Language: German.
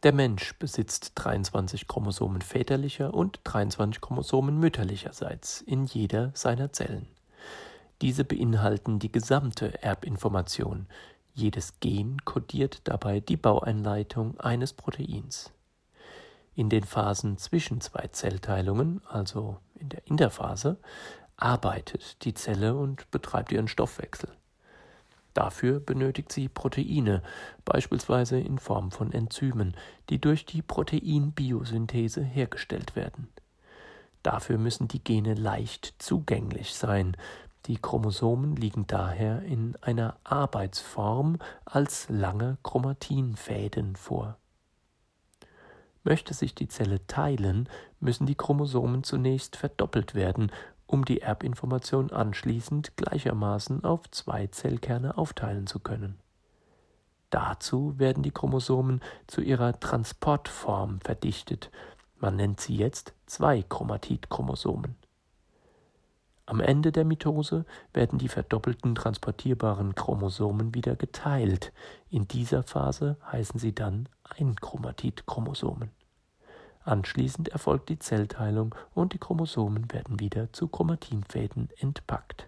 Der Mensch besitzt 23 Chromosomen väterlicher und 23 Chromosomen mütterlicherseits in jeder seiner Zellen. Diese beinhalten die gesamte Erbinformation. Jedes Gen kodiert dabei die Baueinleitung eines Proteins. In den Phasen zwischen zwei Zellteilungen, also in der Interphase, arbeitet die Zelle und betreibt ihren Stoffwechsel. Dafür benötigt sie Proteine, beispielsweise in Form von Enzymen, die durch die Proteinbiosynthese hergestellt werden. Dafür müssen die Gene leicht zugänglich sein. Die Chromosomen liegen daher in einer Arbeitsform als lange Chromatinfäden vor. Möchte sich die Zelle teilen, müssen die Chromosomen zunächst verdoppelt werden, um die Erbinformation anschließend gleichermaßen auf 2 Zellkerne aufteilen zu können. Dazu werden die Chromosomen zu ihrer Transportform verdichtet. Man nennt sie jetzt 2-Chromatid-Chromosomen. Am Ende der Mitose werden die verdoppelten transportierbaren Chromosomen wieder geteilt. In dieser Phase heißen sie dann Einchromatid-Chromosomen. Anschließend erfolgt die Zellteilung und die Chromosomen werden wieder zu Chromatinfäden entpackt.